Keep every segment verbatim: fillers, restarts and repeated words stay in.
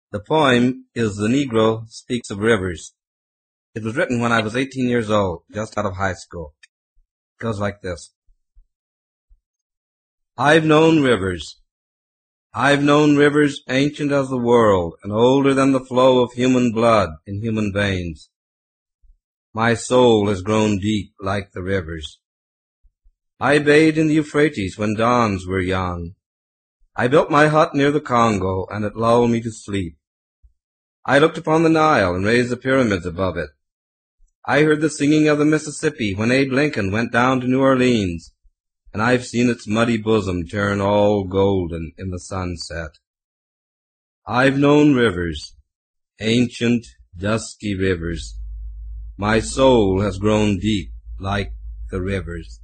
The poem is The Negro Speaks of Rivers. It was written when I was eighteen years old, just out of high school. It goes like this. I've known rivers. I've known rivers ancient as the world and older than the flow of human blood in human veins. My soul has grown deep like the rivers. I bathed in the Euphrates when dawns were young. I built my hut near the Congo, and it lulled me to sleep. I looked upon the Nile and raised the pyramids above it. I heard the singing of the Mississippi when Abe Lincoln went down to New Orleans, and I've seen its muddy bosom turn all golden in the sunset. I've known rivers, ancient, dusky rivers. My soul has grown deep like the rivers.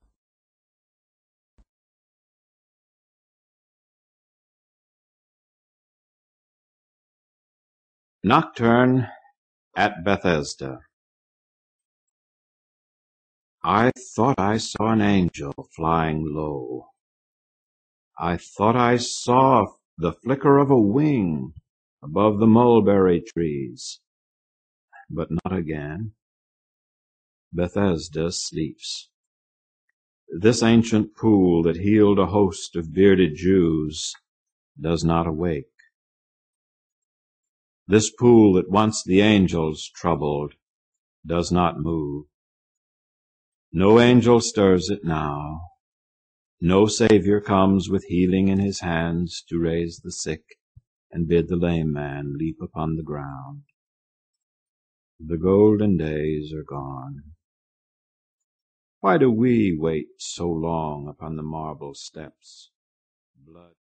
Nocturne at Bethesda. I thought I saw an angel flying low. I thought I saw the flicker of a wing above the mulberry trees, but not again. Bethesda sleeps. This ancient pool that healed a host of bearded Jews does not awake. This pool that once the angels troubled does not move. No angel stirs it now. No Savior comes with healing in his hands to raise the sick and bid the lame man leap upon the ground. The golden days are gone. Why do we wait so long upon the marble steps? Blood